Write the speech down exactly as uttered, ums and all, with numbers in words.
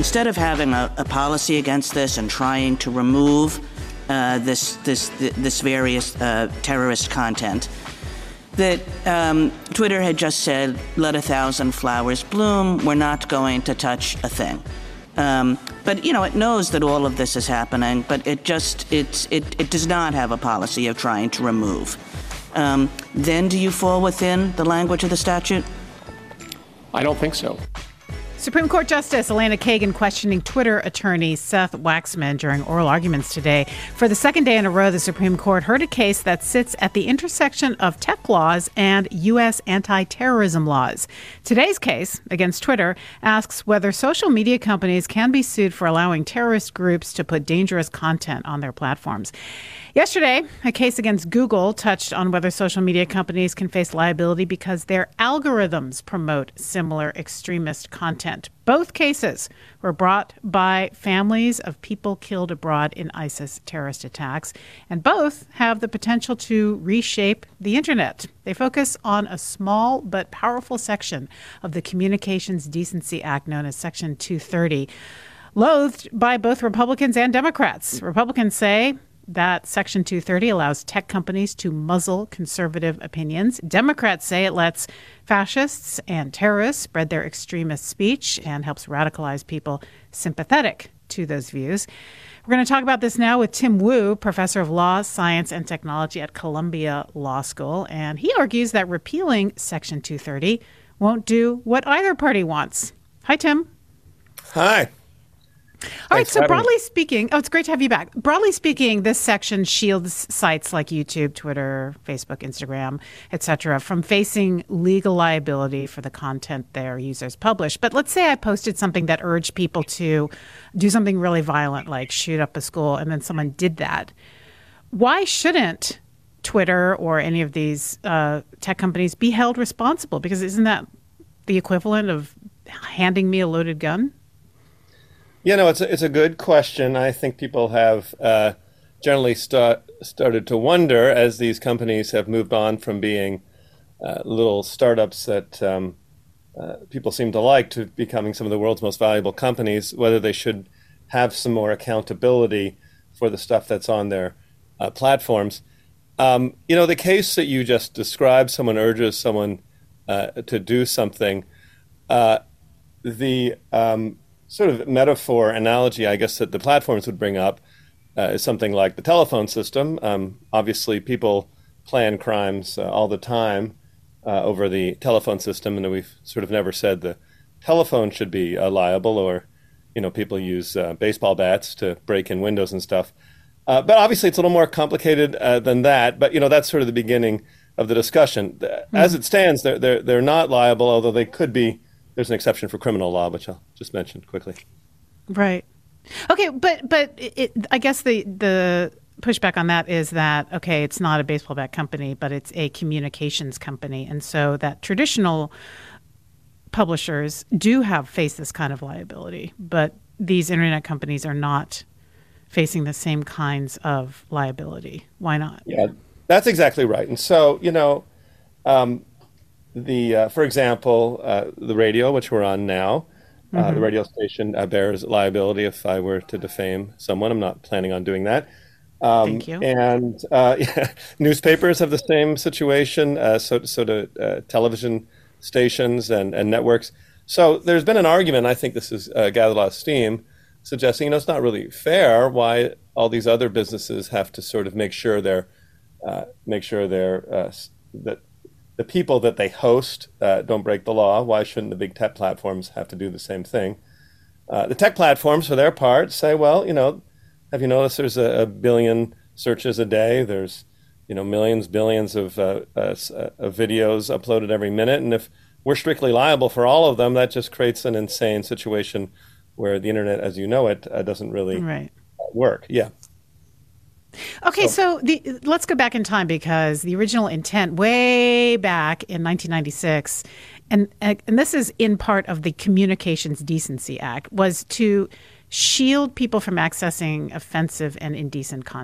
instead of having a, a policy against this and trying to remove uh, this this this various uh, terrorist content, that um, Twitter had just said, let a thousand flowers bloom, we're not going to touch a thing. Um, but, you know, it knows that all of this is happening, but it just, it's, it, it does not have a policy of trying to remove. Um, then do you fall within the language of the statute? I don't think so. Supreme Court Justice Elena Kagan questioning Twitter attorney Seth Waxman during oral arguments today. For the second day in a row, the Supreme Court heard a case that sits at the intersection of tech laws and U S anti-terrorism laws. Today's case against Twitter asks whether social media companies can be sued for allowing terrorist groups to put dangerous content on their platforms. Yesterday, a case against Google touched on whether social media companies can face liability because their algorithms promote similar extremist content. Both cases were brought by families of people killed abroad in ISIS terrorist attacks, and both have the potential to reshape the internet. They focus on a small but powerful section of the Communications Decency Act known as Section two thirty, loathed by both Republicans and Democrats. Republicans say that Section two thirty allows tech companies to muzzle conservative opinions. Democrats say it lets fascists and terrorists spread their extremist speech and helps radicalize people sympathetic to those views. We're going to talk about this now with Tim Wu, professor of law, science, and technology at Columbia Law School. And he argues that repealing Section two thirty won't do what either party wants. Hi, Tim. Hi. All right, so broadly speaking, oh, it's great to have you back. Broadly speaking, this section shields sites like YouTube, Twitter, Facebook, Instagram, et cetera, from facing legal liability for the content their users publish. But let's say I posted something that urged people to do something really violent, like shoot up a school, and then someone did that. Why shouldn't Twitter or any of these uh, tech companies be held responsible? Because isn't that the equivalent of handing me a loaded gun? You know, it's a, it's a good question. I think people have uh, generally start, started to wonder as these companies have moved on from being uh, little startups that um, uh, people seem to like to becoming some of the world's most valuable companies, whether they should have some more accountability for the stuff that's on their uh, platforms. Um, you know, the case that you just described, someone urges someone uh, to do something, uh, the... Um, sort of metaphor analogy, I guess, that the platforms would bring up uh, is something like the telephone system. Um, obviously, people plan crimes uh, all the time uh, over the telephone system, and we've sort of never said the telephone should be uh, liable, or, you know, people use uh, baseball bats to break in windows and stuff. Uh, but obviously, it's a little more complicated uh, than that. But, you know, that's sort of the beginning of the discussion. Mm-hmm. As it stands, they're, they're, they're not liable, although they could be. There's an exception for criminal law, which I'll just mention quickly. Right. Okay, but but it, I guess the the pushback on that is that, okay, it's not a baseball bat company, but it's a communications company. And so that traditional publishers do have faced this kind of liability, but these internet companies are not facing the same kinds of liability. Why not? Yeah, that's exactly right. And so, you know, um, The, uh, for example, uh, the radio, which we're on now, uh, mm-hmm. the radio station uh, bears liability if I were to defame someone. I'm not planning on doing that. Um, Thank you. And uh, yeah, newspapers have the same situation, uh, so, so do uh, television stations and, and networks. So there's been an argument, I think this has uh, gathered a lot of steam, suggesting, you know, it's not really fair why all these other businesses have to sort of make sure they're, uh, make sure they're, uh, that the people that they host uh, don't break the law. Why shouldn't the big tech platforms have to do the same thing? Uh, the tech platforms, for their part, say, well, you know, have you noticed there's a, a billion searches a day? There's, you know, millions, billions of, uh, uh, of videos uploaded every minute. And if we're strictly liable for all of them, that just creates an insane situation where the internet, as you know it, uh, doesn't really right. work. Yeah. Okay, so, so the, let's go back in time, because the original intent way back in nineteen ninety-six, and and this is in part of the Communications Decency Act, was to shield people from accessing offensive and indecent content.